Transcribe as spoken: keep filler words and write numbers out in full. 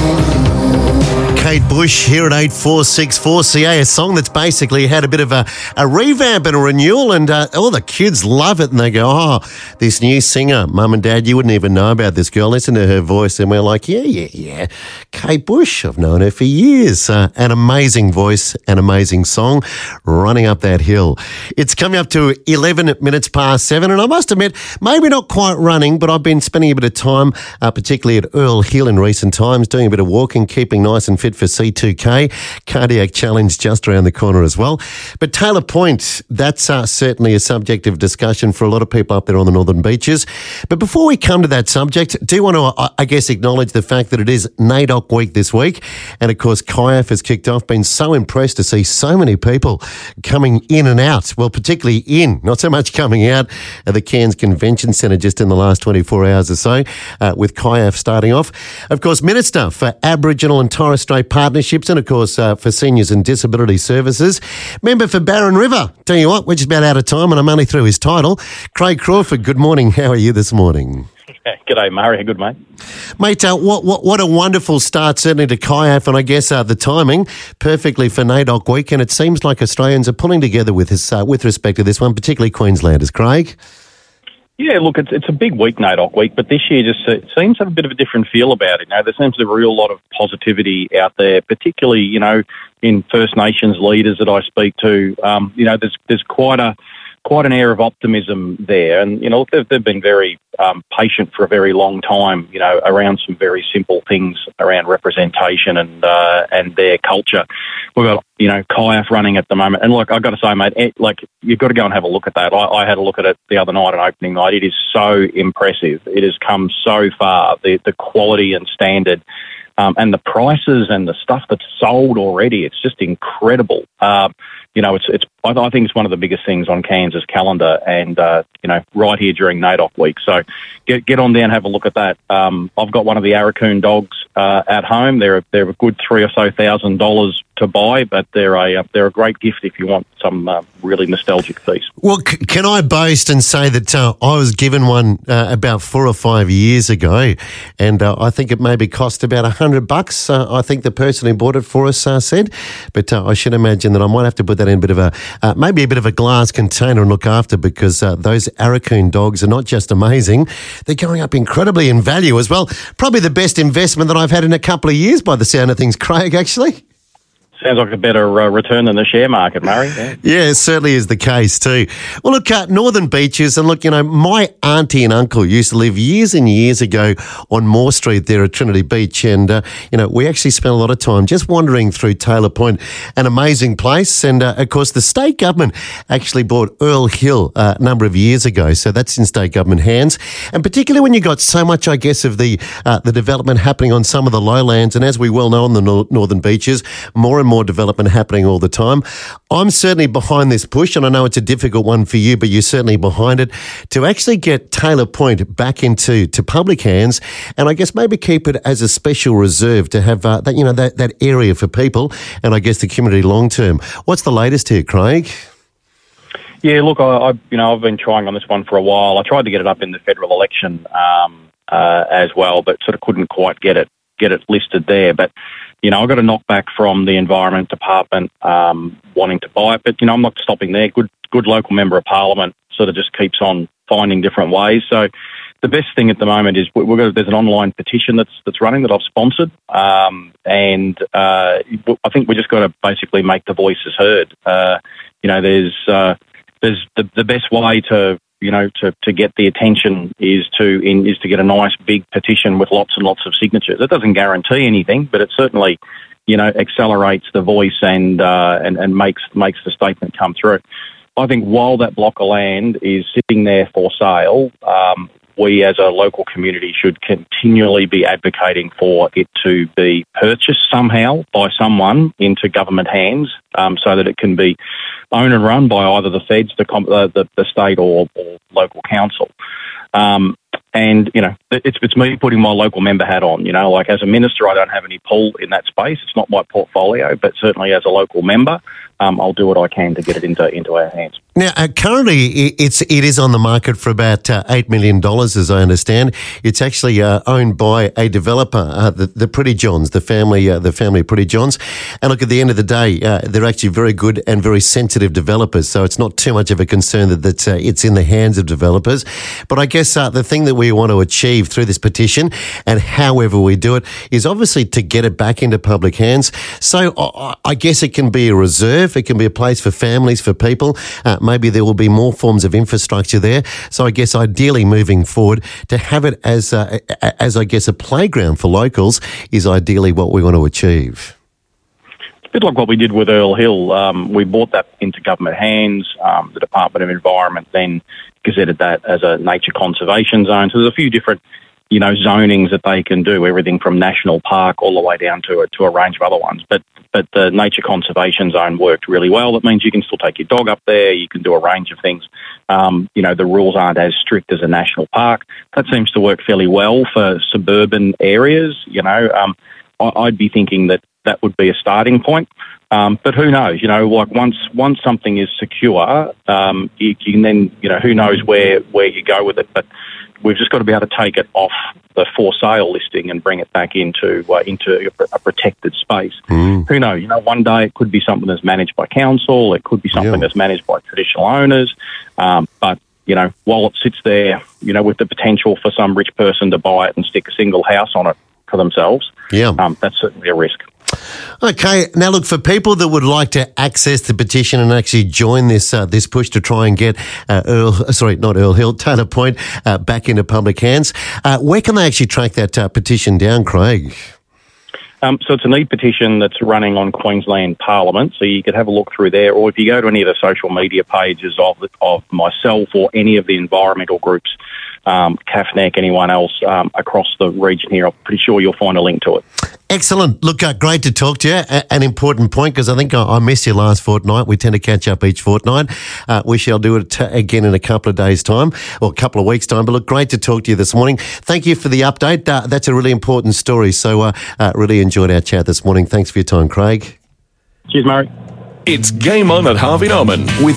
Kate Bush here at eight four six four C A, a song that's basically had a bit of a, a revamp and a renewal, and uh, all the kids love it, and they go, oh, this new singer, Mum and Dad, you wouldn't even know about this girl. Listen to her voice. And we're like, yeah, yeah, yeah. Kate Bush, I've known her for years. Uh, an amazing voice, an amazing song, running up that hill. It's coming up to eleven minutes past seven, and I must admit, maybe not quite running, but I've been spending a bit of time, uh, particularly at Earl Hill in recent times, doing a bit of walking, keeping nice and fit for C two K. Cardiac challenge just around the corner as well. But Taylor Point, that's uh, certainly a subject of discussion for a lot of people up there on the northern beaches. But before we come to that subject, do you want to, uh, I guess, acknowledge the fact that it is NAIDOC week this week. And of course, C I A F has kicked off. Been so impressed to see so many people coming in and out. Well, particularly in, not so much coming out at the Cairns Convention Centre just in the last twenty-four hours or so, uh, with C I A F starting off. Of course, Minister for Aboriginal and Torres Strait Partnerships, and of course uh, for Seniors and Disability Services. Member for Barron River. Tell you what, we're just about out of time and I'm only through his title. Craig Crawford, good morning. How are you this morning? G'day, Murray. Good, mate. Mate, uh, what, what what a wonderful start, certainly to C I A F, and I guess uh, the timing perfectly for NAIDOC week, and it seems like Australians are pulling together with this, uh, with respect to this one, particularly Queenslanders. Craig? Yeah, look, it's it's a big week, NAIDOC week, but this year just uh, seems to have a bit of a different feel about it. You know, there seems to be a real lot of positivity out there, particularly, you know, in First Nations leaders that I speak to. Um, you know, there's there's quite a quite an air of optimism there, and you know, they've they've been very um, patient for a very long time. You know, around some very simple things around representation and uh, and their culture. We've got, you know, C I A F running at the moment. And look, I've got to say, mate, it, like, you've got to go and have a look at that. I, I had a look at it the other night on opening night. It is so impressive. It has come so far. The, the quality and standard um, and the prices and the stuff that's sold already, it's just incredible. Um, you know, it's, it's, I, I think it's one of the biggest things on Cairns' calendar and, uh, you know, right here during NAIDOC week. So get get on there and have a look at that. Um, I've got one of the Arakoon dogs uh, at home. They're a, they're a good three or so thousand dollars to buy, but they're a uh, they're a great gift if you want some uh, really nostalgic piece. Well, c- can I boast and say that uh, I was given one uh, about four or five years ago, and uh, I think it maybe cost about a hundred bucks. Uh, I think the person who bought it for us uh, said, but uh, I should imagine that I might have to put that in a bit of a uh, maybe a bit of a glass container and look after, because uh, those Arakoon dogs are not just amazing, they're going up incredibly in value as well. Probably the best investment that I've had in a couple of years, by the sound of things, Craig. Actually. Sounds like a better uh, return than the share market, Murray. Yeah. Yeah, it certainly is the case too. Well, look, uh, Northern Beaches, and look, you know, my auntie and uncle used to live years and years ago on Moore Street there at Trinity Beach, and, uh, you know, we actually spent a lot of time just wandering through Taylor Point, an amazing place, and, uh, of course, the state government actually bought Earl Hill uh, a number of years ago, so that's in state government hands, and particularly when you got so much, I guess, of the uh, the development happening on some of the lowlands, and as we well know on the nor- Northern Beaches, more and more more development happening all the time. I'm certainly behind this push, and I know it's a difficult one for you, but you're certainly behind it, to actually get Taylor Point back into to public hands, and I guess maybe keep it as a special reserve to have uh, that, you know, that, that area for people, and I guess the community long term. What's the latest here, Craig? Yeah, look, I, I you know I've been trying on this one for a while. I tried to get it up in the federal election um, uh, as well, but sort of couldn't quite get it get it listed there. But you know, I got a knockback from the Environment Department um, wanting to buy it, but you know, I'm not stopping there. Good, good local member of Parliament sort of just keeps on finding different ways. So the best thing at the moment is we've got there's an online petition that's that's running that I've sponsored, um, and uh, I think we just got to basically make the voices heard. Uh, you know, there's uh, there's the, the best way to you know to, to get the attention is to in, is to get a nice big petition with lots and lots of signatures. It doesn't guarantee anything, but it certainly you know accelerates the voice and uh, and and makes makes the statement come through. I think while that block of land is sitting there for sale, um, we as a local community should continually be advocating for it to be purchased somehow by someone into government hands, um, so that it can be owned and run by either the feds, the uh, the, the state, or, or local council. Um, and you know, it's it's me putting my local member hat on. You know, like as a minister, I don't have any pull in that space. It's not my portfolio, but certainly as a local member, um, I'll do what I can to get it into into our hands. Now, uh, currently, it's it is on the market for about uh, eight million dollars, as I understand. It's actually uh, owned by a developer, uh, the, the Pretty Johns, the family, uh, the family Pretty Johns. And look, at the end of the day, uh, they're actually very good and very sensitive developers, so it's not too much of a concern that, that uh, it's in the hands of developers. But I guess uh, the thing that we want to achieve through this petition, and however we do it, is obviously to get it back into public hands. So uh, I guess it can be a reserve, it can be a place for families, for people. Uh, maybe there will be more forms of infrastructure there. So I guess ideally moving forward, to have it as, uh, as I guess, a playground for locals is ideally what we want to achieve. It's a bit like what we did with Earl Hill. Um, we brought that into government hands. Um, the Department of Environment then gazetted that as a nature conservation zone. So there's a few different you know, zonings that they can do, everything from national park all the way down to a, to a range of other ones. But but the nature conservation zone worked really well. That means you can still take your dog up there. You can do a range of things. Um, you know, the rules aren't as strict as a national park. That seems to work fairly well for suburban areas. You know, um, I, I'd be thinking that that would be a starting point. Um, but who knows? You know, like once once something is secure, um, you, you can then, you know, who knows where where you go with it. But we've just got to be able to take it off the for sale listing and bring it back into uh, into a protected space. Mm. Who knows? You know, one day it could be something that's managed by council. It could be something yeah. that's managed by traditional owners. Um, but you know, while it sits there, you know, with the potential for some rich person to buy it and stick a single house on it for themselves, yeah, um, that's certainly a risk. Okay, now look, for people that would like to access the petition and actually join this uh, this push to try and get uh, Earl, sorry, not Earl Hill, Taylor Point uh, back into public hands, uh, where can they actually track that uh, petition down, Craig? Um, so it's an e-petition that's running on Queensland Parliament, so you could have a look through there, or if you go to any of the social media pages of of myself or any of the environmental groups, um, C A F N E C, anyone else um, across the region here, I'm pretty sure you'll find a link to it. Excellent. Look, uh, great to talk to you. A- an important point, because I think I-, I missed you last fortnight. We tend to catch up each fortnight. Uh, we shall do it t- again in a couple of days' time, or a couple of weeks' time. But look, great to talk to you this morning. Thank you for the update. Uh, that's a really important story. So uh, uh, really enjoyed our chat this morning. Thanks for your time, Craig. Cheers, Murray. It's Game On at Harvey Norman with